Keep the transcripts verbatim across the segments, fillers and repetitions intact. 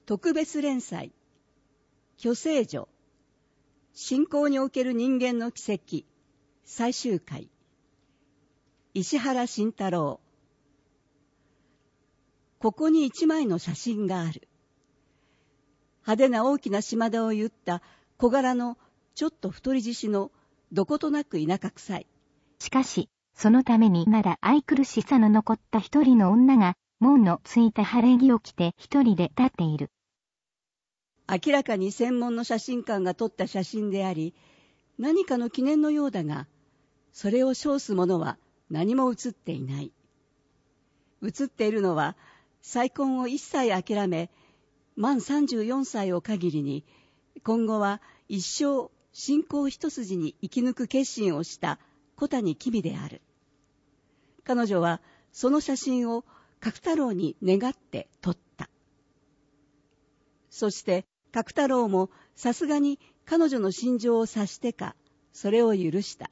特別連載巨聖女信仰における人間の奇跡最終回石原慎太郎。ここに一枚の写真がある。派手な大きな島田を言った小柄のちょっと太り獅子のどことなく田舎臭い。 しかしそのためにまだ愛くるしさの残った一人の女が門のついた晴れ着を着て一人で立っている。 明らかに専門の写真館が撮った写真であり、何かの記念のようだが、それを称すものは何も写っていない。写っているのは再婚を一切諦め、満さんじゅうよんさいを限りに今後は一生信仰一筋に生き抜く決心をした小谷君である。彼女はその写真を角太郎に願って撮った。そして角太郎もさすがに彼女の心情を察してか、それを許した。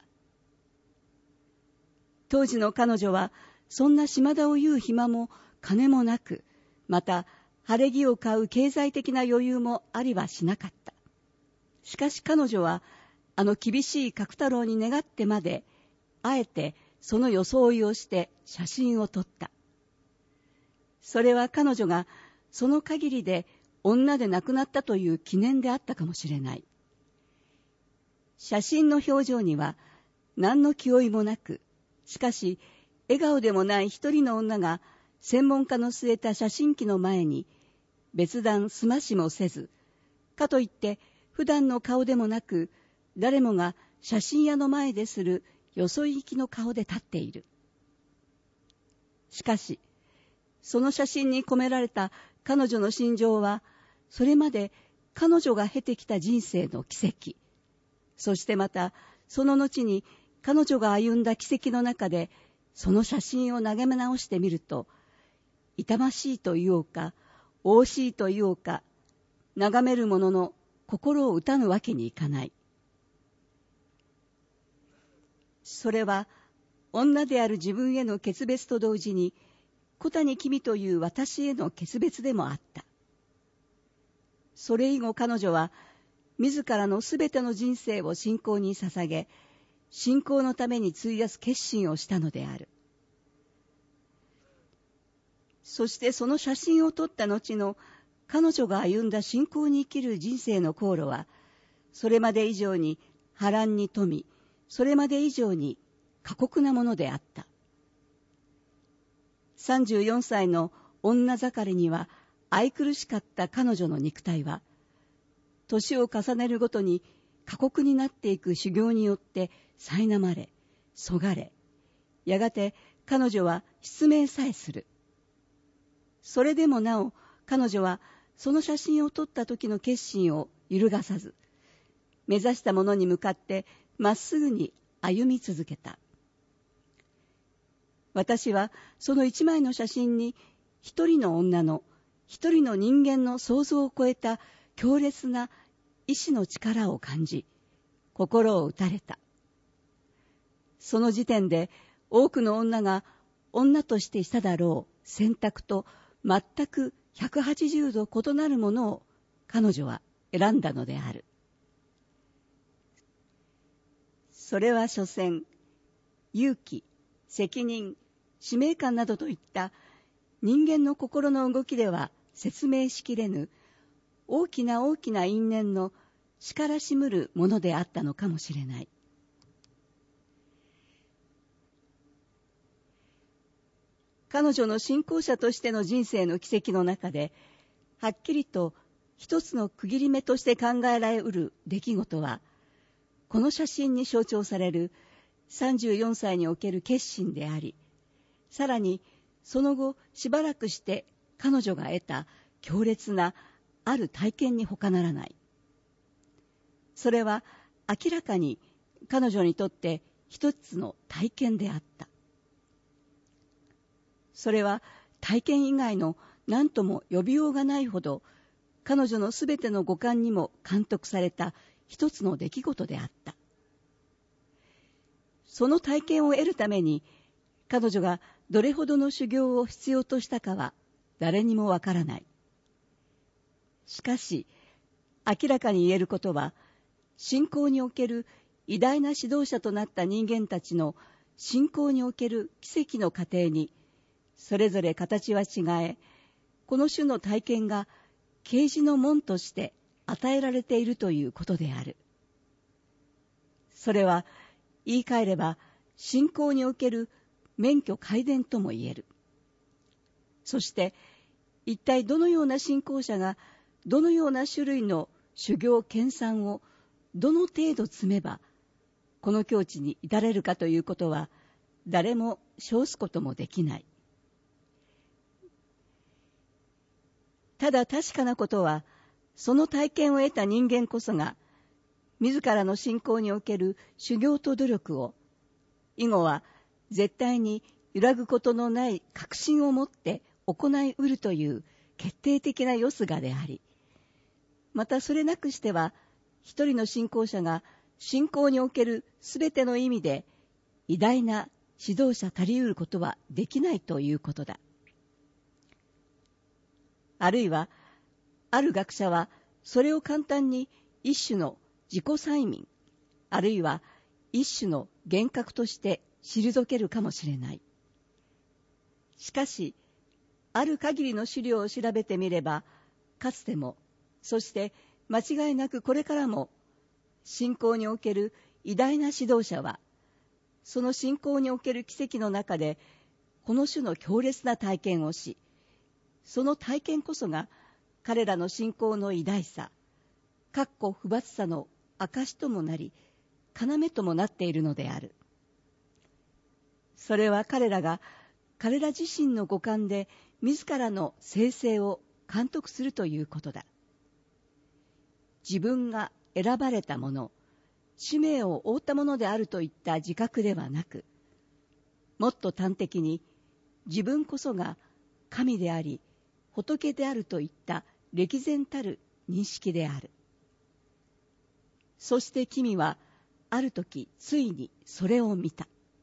当時の彼女はそんな島田を言う暇も金もなく、また晴れ着を買う経済的な余裕もありはしなかった。しかし彼女はあの厳しい角太郎に願ってまで、あえてその装いをして写真を撮った。それは彼女がその限りで女で亡くなったという記念であったかもしれない。写真の表情には何の気負いもなく、しかし笑顔でもない一人の女が専門家の据えた写真機の前に別段すましもせず、かといって普段の顔でもなく、誰もが写真屋の前でするよそ行きの顔で立っている。しかしその写真に込められた彼女の心情は、それまで彼女が経てきた人生の奇跡、そしてまたその後に彼女が歩んだ奇跡の中で、その写真を眺め直してみると、痛ましいと言おうか惜しいと言おうか、眺める者の心を打たぬわけにいかない。それは女である自分への決別と同時に、小谷君という私への決別でもあった。それ以後彼女は自らのすべての人生を信仰に捧げ、信仰のために費やす決心をしたのである。そしてその写真を撮った後の彼女が歩んだ信仰に生きる人生の航路は、それまで以上に波乱に富み、それまで以上に過酷なものであった。さんじゅうよんさいの女盛りには愛くるしかった彼女の肉体は、年を重ねるごとに過酷になっていく修行によって苛まれ、そがれ、やがて彼女は失明さえする。それでもなお彼女はその写真を撮った時の決心を揺るがさず、目指したものに向かってまっすぐに歩み続けた。私はその一枚の写真に一人の女の、一人の人間の想像を超えた強烈な意志の力を感じ、心を打たれた。その時点で多くの女が女としてしただろう選択と全くひゃくはちじゅうど異なるものを彼女は選んだのである。それは所詮、勇気、責任、使命感などといった人間の心の動きでは説明しきれぬ大きな大きな因縁の力しむるものであったのかもしれない。彼女の信仰者としての人生の奇跡の中で、はっきりと一つの区切り目として考えられうる出来事は、この写真に象徴されるさんじゅうよんさいにおける決心であり、さらにその後しばらくして彼女が得た強烈なある体験に他ならない。それは明らかに彼女にとって一つの体験であった。それは体験以外の何とも呼びようがないほど彼女のすべての五感にも監督された一つの出来事であった。その体験を得るために彼女がどれほどの修行を必要としたかは誰にもわからない。 しかし、明らかに言えることは、信仰における偉大な指導者となった人間たちの信仰における奇跡の過程に、それぞれ形は違え、この種の体験が啓示の門として与えられているということである。それは言い換えれば信仰における免許皆伝とも言える。そして一体どのような信仰者がどのような種類の修行研鑽をどの程度積めばこの境地に至れるかということは誰も称すこともできない。ただ確かなことは、その体験を得た人間こそが自らの信仰における修行と努力を以後は絶対に揺らぐことのない確信を持って行いうるという決定的なよすがであり、またそれなくしては一人の信仰者が信仰におけるすべての意味で偉大な指導者たりうることはできないということだ。あるいはある学者はそれを簡単に一種の自己催眠、あるいは一種の幻覚として退けるかもしれない。しかしある限りの資料を調べてみれば、かつてもそして間違いなくこれからも信仰における偉大な指導者はその信仰における奇跡の中でこの種の強烈な体験をし、その体験こそが彼らの信仰の偉大さ、かっこ不罰さの証ともなり、要ともなっているのである。それは彼らが彼ら自身の五感で自らの生成を監督するということだ。自分が選ばれたもの、使命を負ったものであるといった自覚ではなく、もっと端的に自分こそが神であり、仏であるといった歴然たる認識である。そして君はある時ついにそれを見た。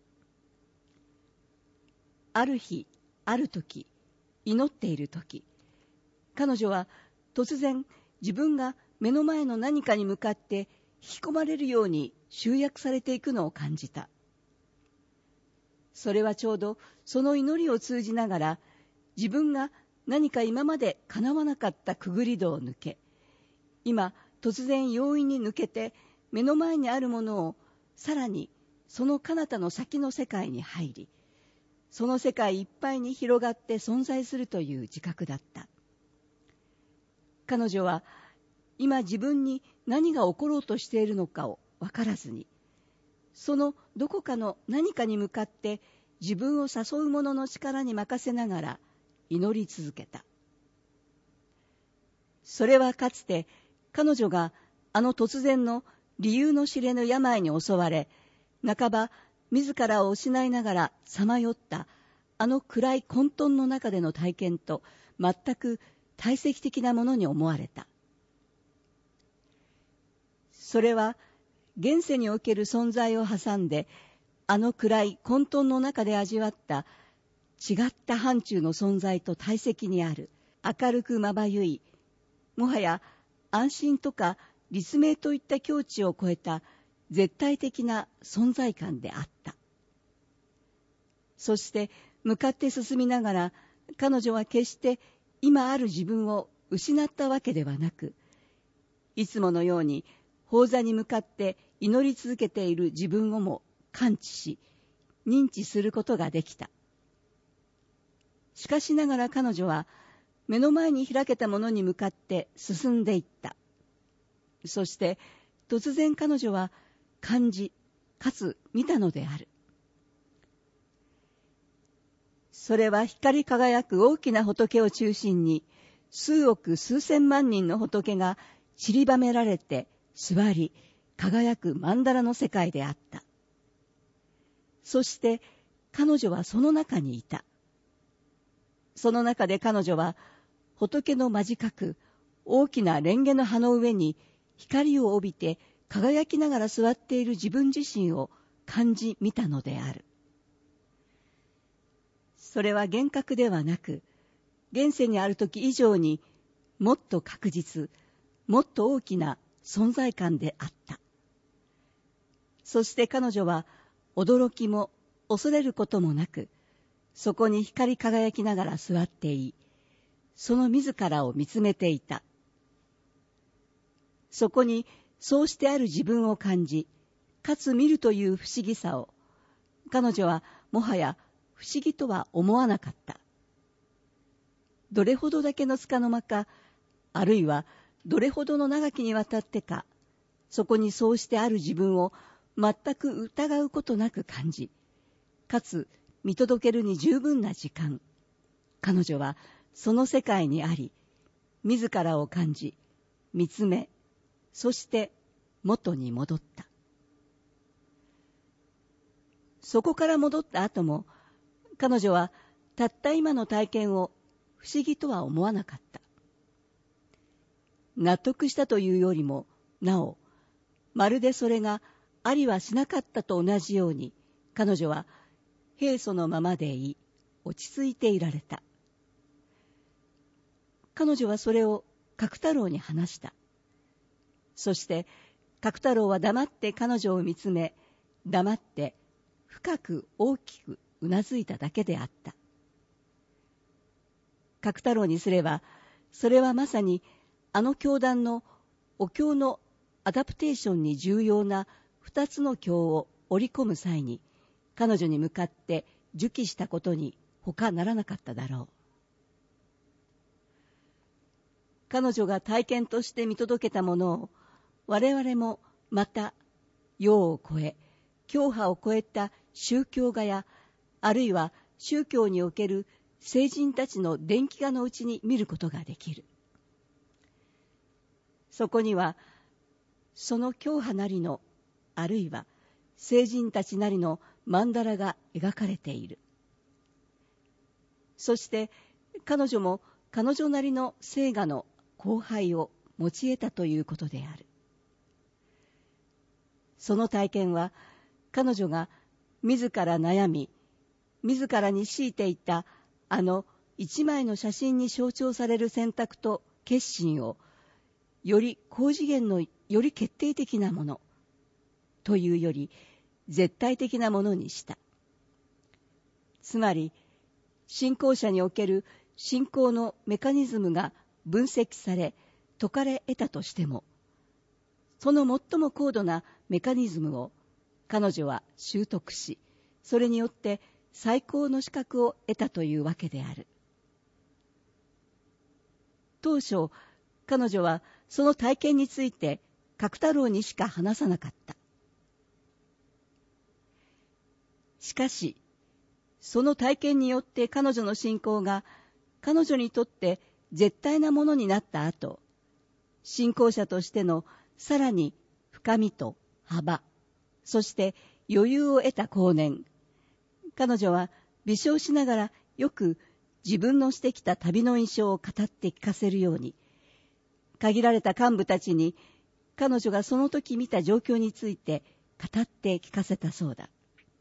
ある日、ある時、祈っている時、彼女は突然自分が目の前の何かに向かって引き込まれるように集約されていくのを感じた。それはちょうどその祈りを通じながら、自分が何か今まで叶わなかったくぐり戸を抜け、今突然容易に抜けて目の前にあるものをさらにその彼方の先の世界に入り、その世界いっぱいに広がって存在するという自覚だった。彼女は今自分に何が起ころうとしているのかを分からずに、そのどこかの何かに向かって自分を誘う者の力に任せながら祈り続けた。それはかつて彼女があの突然の理由の知れぬ病に襲われ、半ば自らを失いながらさまよったあの暗い混沌の中での体験と全く対積的なものに思われた。それは現世における存在を挟んであの暗い混沌の中で味わった違った範疇の存在と対積にある明るくまばゆい、もはや安心とか立命といった境地を超えた絶対的な存在感であった。そして向かって進みながら、彼女は決して今ある自分を失ったわけではなく、いつものように法座に向かって祈り続けている自分をも感知し、認知することができた。しかしながら彼女は目の前に開けたものに向かって進んでいった。そして突然彼女は感じかつ見たのである。それは光り輝く大きな仏を中心に数億数千万人の仏が散りばめられて座り輝く曼荼羅の世界であった。そして彼女はその中にいた。その中で彼女は仏の間近く大きな蓮華の葉の上に光を帯びて輝きながら座っている自分自身を感じ見たのである。それは幻覚ではなく、現世にある時以上にもっと確実、もっと大きな存在感であった。そして彼女は驚きも恐れることもなく、そこに光り輝きながら座ってい、その自らを見つめていた。そこにそうしてある自分を感じ、かつ見るという不思議さを、彼女はもはや不思議とは思わなかった。どれほどだけの束の間か、あるいはどれほどの長きにわたってか、そこにそうしてある自分を全く疑うことなく感じ、かつ見届けるに十分な時間、彼女はその世界にあり、自らを感じ、見つめ、そして元に戻った。そこから戻った後も、彼女はたった今の体験を不思議とは思わなかった。納得したというよりも、なお、まるでそれがありはしなかったと同じように、彼女は平素のままでい、落ち着いていられた。彼女はそれを角太郎に話した。そして角太郎は黙って彼女を見つめ、黙って深く大きくうなずいただけであった。角太郎にすれば、それはまさにあの教団のお経のアダプテーションに重要な二つの経を織り込む際に、彼女に向かって受記したことに他ならなかっただろう。彼女が体験として見届けたものを、我々もまた世を超え、教派を超えた宗教画や、あるいは宗教における聖人たちの伝記画のうちに見ることができる。そこには、その教派なりの、あるいは聖人たちなりの曼荼羅が描かれている。そして彼女も彼女なりの聖画の交配を持ち得たということである。その体験は、彼女が自ら悩み、自らに強いていたあの一枚の写真に象徴される選択と決心を、より高次元のより決定的なものというより絶対的なものにした。つまり、信仰者における信仰のメカニズムが分析され解かれ得たとしても、その最も高度なメカニズムを彼女は習得し、それによって最高の資格を得たというわけである。当初、彼女はその体験について角太郎にしか話さなかった。しかし、その体験によって彼女の信仰が彼女にとって絶対なものになった後、信仰者としてのさらに深みと幅、そして余裕を得た後年、彼女は微笑しながらよく自分のしてきた旅の印象を語って聞かせるように、限られた幹部たちに彼女がその時見た状況について語って聞かせたそうだ。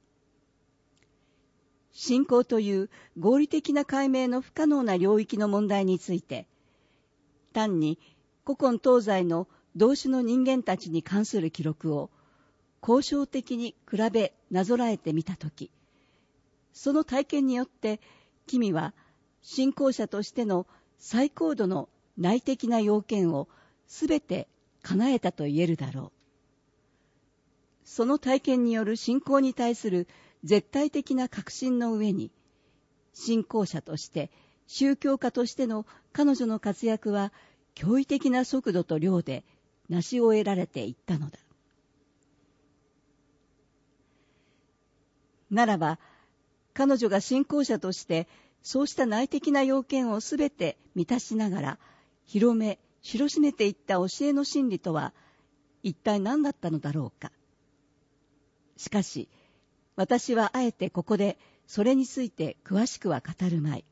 信仰という合理的な解明の不可能な領域の問題について、単に古今東西の同種の人間たちに関する記録を交渉的に比べなぞらえてみたとき、その体験によって君は信仰者としての最高度の内的な要件をすべて叶えたと言えるだろう。その体験による信仰に対する絶対的な確信の上に、信仰者として宗教家としての彼女の活躍は驚異的な速度と量で成し終えられていったのだ。ならば、彼女が信仰者としてそうした内的な要件をすべて満たしながら広め知らしめていった教えの真理とは一体何だったのだろうか。しかし私はあえてここでそれについて詳しくは語るまい。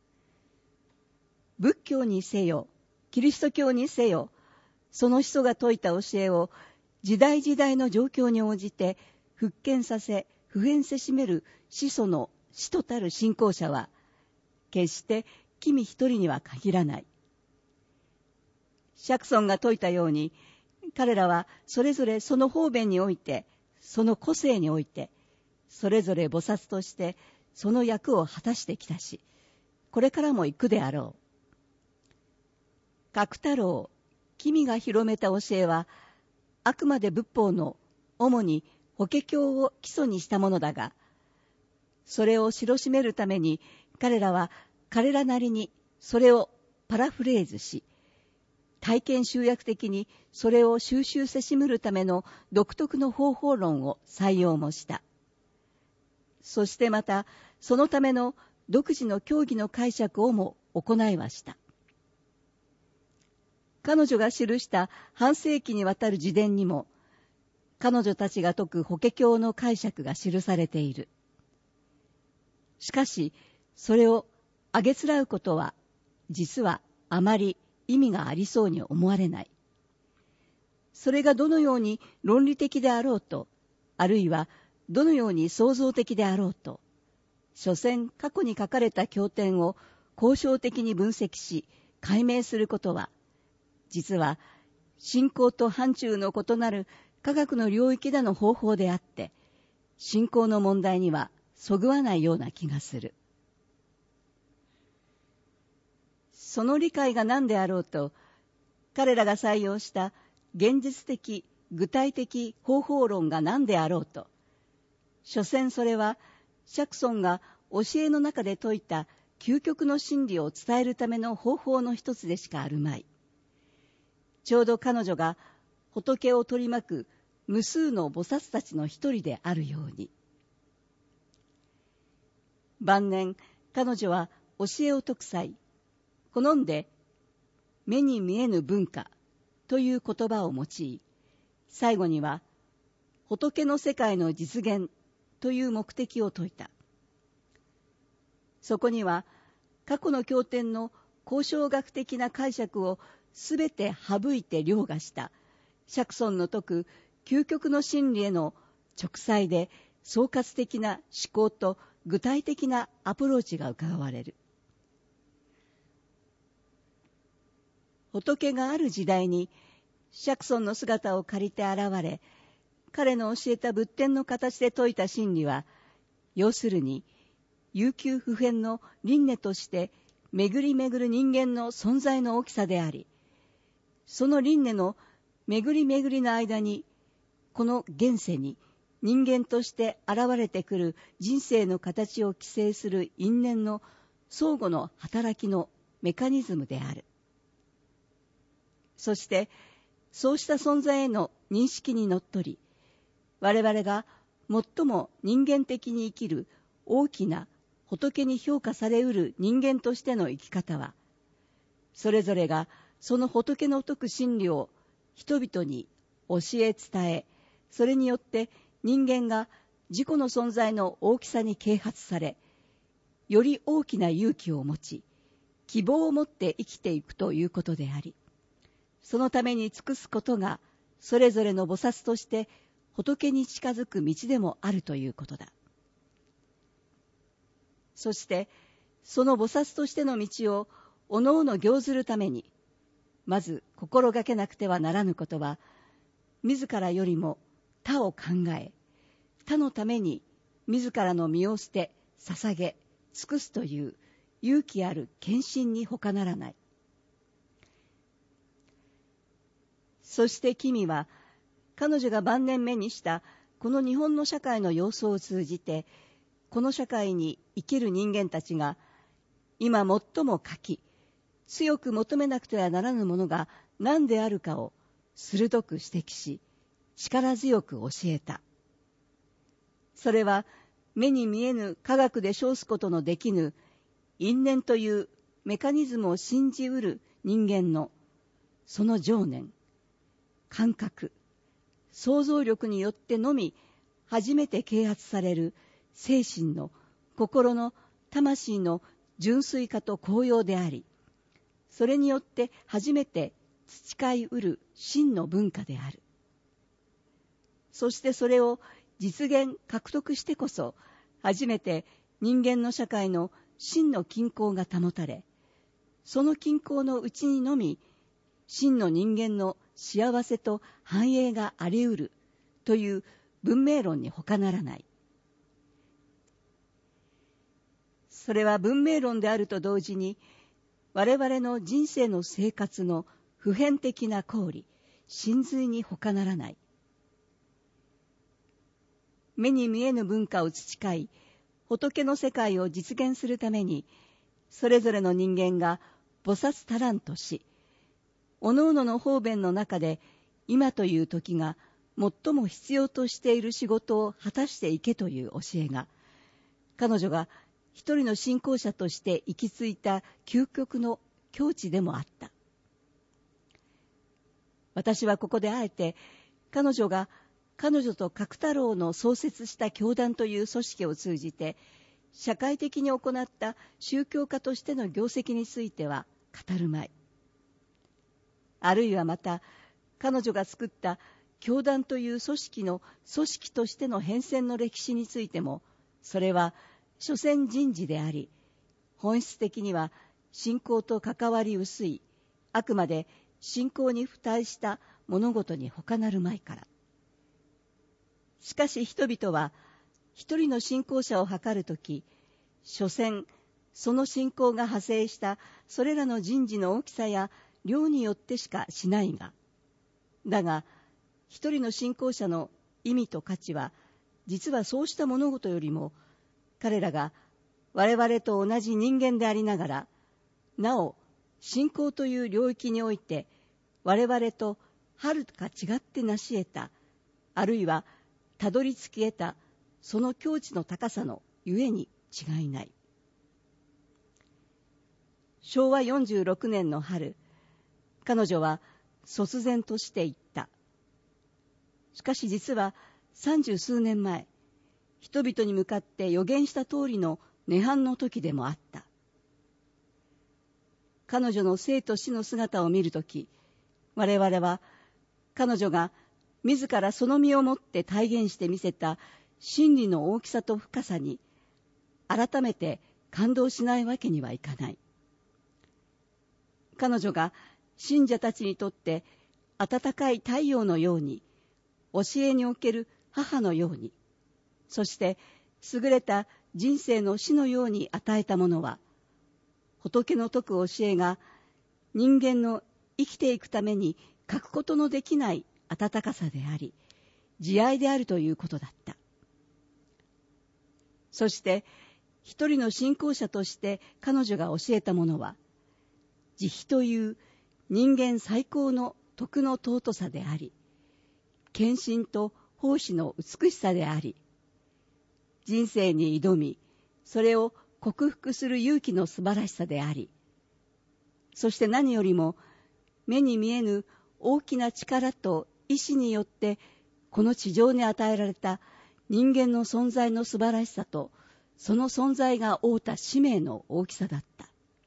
仏教にせよキリスト教にせよ、その始祖が説いた教えを時代時代の状況に応じて復権させ普遍せしめる始祖の使徒たる信仰者は決して君一人には限らない。 釈尊が説いたように、彼らはそれぞれその方便において、その個性において、それぞれ菩薩としてその役を果たしてきたし、これからも行くであろう。角太郎、君が広めた教えは、あくまで仏法の主に法華経を基礎にしたものだが、それを知らしめるために彼らは彼らなりにそれをパラフレーズし、体験集約的にそれを収集せしむるための独特の方法論を採用もした。そしてまたそのための独自の教義の解釈をも行いはした。彼女が記した半世紀にわたる自伝にも、彼女たちが説く法華経の解釈が記されている。しかし、それをあげつらうことは、実はあまり意味がありそうに思われない。それがどのように論理的であろうと、あるいはどのように創造的であろうと、所詮過去に書かれた経典を交渉的に分析し、解明することは、実は信仰と範疇の異なる科学の領域での方法であって、信仰の問題にはそぐわないような気がする。その理解が何であろうと、彼らが採用した現実的具体的方法論が何であろうと、所詮それは釈尊が教えの中で説いた究極の真理を伝えるための方法の一つでしかあるまい。ちょうど彼女が仏を取り巻く無数の菩薩たちの一人であるように。晩年、彼女は教えを説く際、好んで目に見えぬ文化という言葉を用い、最後には仏の世界の実現という目的を説いた。そこには過去の経典の交渉学的な解釈をすべて省いて凌駕した釈尊の説く究極の真理への直裁で総括的な思考と具体的なアプローチがうかがわれる。仏がある時代に釈尊の姿を借りて現れ、彼の教えた仏典の形で説いた真理は、要するに悠久不変の輪廻として巡り巡る人間の存在の大きさであり、その輪廻の巡り巡りの間に、この現世に人間として現れてくる人生の形を規制する因縁の相互の働きのメカニズムである。そしてそうした存在への認識にのっとり、我々が最も人間的に生きる大きな仏に評価されうる人間としての生き方は、それぞれがその仏の説く真理を人々に教え伝え、それによって人間が自己の存在の大きさに啓発され、より大きな勇気を持ち、希望を持って生きていくということであり、そのために尽くすことがそれぞれの菩薩として仏に近づく道でもあるということだ。そしてその菩薩としての道をおのおの行ずるために、まず心がけなくてはならぬことは、自らよりも他を考え、他のために自らの身を捨て捧げ尽くすという勇気ある献身に他ならない。そして君は彼女が晩年目にしたこの日本の社会の様相を通じて、この社会に生きる人間たちが今最も書き強く求めなくてはならぬものが何であるかを鋭く指摘し、力強く教えた。それは目に見えぬ科学で称すことのできぬ因縁というメカニズムを信じうる人間のその情念、感覚、想像力によってのみ初めて啓発される精神の心の魂の純粋化と高揚であり、それによって初めて培いうる真の文化である。そしてそれを実現獲得してこそ、初めて人間の社会の真の均衡が保たれ、その均衡のうちにのみ真の人間の幸せと繁栄があり得るという文明論に他ならない。それは文明論であると同時に、我々の人生の生活の普遍的な公理、真髄に他ならない。目に見えぬ文化を培い、仏の世界を実現するために、それぞれの人間が菩薩足らんとし、おのおのの方便の中で今という時が最も必要としている仕事を果たしていけという教えが、彼女が一人の信仰者として行き着いた究極の境地でもあった。私はここであえて彼女が彼女と角太郎の創設した教団という組織を通じて社会的に行った宗教家としての業績については語るまい。あるいはまた彼女が作った教団という組織の組織としての変遷の歴史についても、それは所詮人事であり、本質的には信仰と関わり薄い、あくまで信仰に付帯した物事に他なるまいから。しかし人々は一人の信仰者を測るとき、所詮その信仰が派生したそれらの人事の大きさや量によってしかしないが、だが一人の信仰者の意味と価値は、実はそうした物事よりも、彼らが我々と同じ人間でありながら、なお信仰という領域において我々とはるか違って成し得た、あるいはたどり着き得たその境地の高さのゆえに違いない。しょうわよんじゅうろくねんの春、彼女は率然として言った。しかし実は三十数年前、人々に向かって予言した通りの涅槃の時でもあった。彼女の生と死の姿を見るとき、我々は彼女が自らその身をもって体現してみせた真理の大きさと深さに改めて感動しないわけにはいかない。彼女が信者たちにとって温かい太陽のように、教えにおける母のように、そして優れた人生の師のように与えたものは、仏の説く教えが人間の生きていくために欠くことのできない温かさであり、慈愛であるということだった。そして一人の信仰者として彼女が教えたものは、慈悲という人間最高の徳の尊さであり、献身と奉仕の美しさであり、人生に挑み、それを克服する勇気の素晴らしさであり、そして何よりも目に見えぬ大きな力と意志によってこの地上に与えられた人間の存在の素晴らしさと、その存在が負うた使命の大きさだった。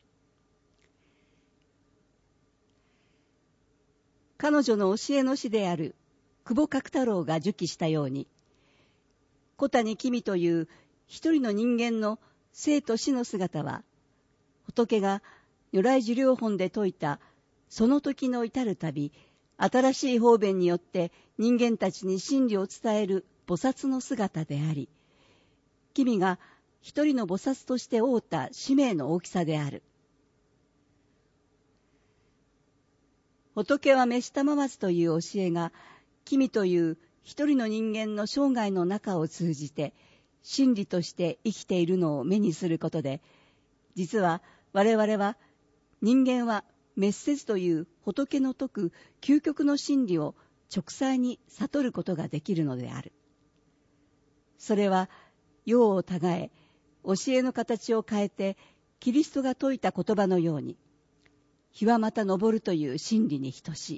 彼女の教えの師である久保角太郎が述記したように、小谷公という一人の人間の生と死の姿は、仏が如来寿量本で説いたその時の至るたび、新しい方便によって人間たちに真理を伝える菩薩の姿であり、君が一人の菩薩として負うた使命の大きさである。仏は召したまわずという教えが、君という一人の人間の生涯の中を通じて真理として生きているのを目にすることで、実は我々は人間は滅せずという仏の説く究極の真理を直裁に悟ることができるのである。それは世を違え、教えの形を変えてキリストが説いた言葉のように、日はまた昇るという真理に等しい。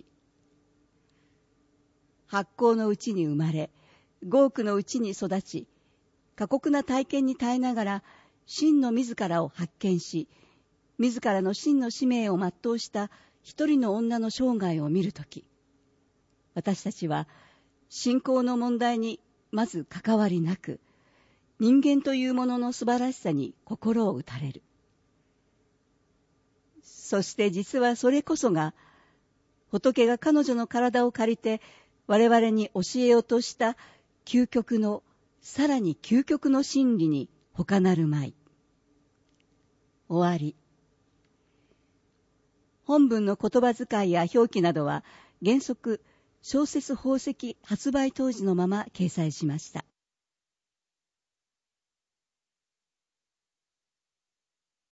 発酵のうちに生まれ、豪苦のうちに育ち、過酷な体験に耐えながら真の自らを発見し、自らの真の使命を全うした一人の女の生涯を見るとき、私たちは信仰の問題にまず関わりなく、人間というものの素晴らしさに心を打たれる。そして実はそれこそが仏が彼女の体を借りて我々に教えようとした究極の、さらに究極の真理に他なるまい。終わり。本文の言葉遣いや表記などは原則小説宝石発売当時のまま掲載しました。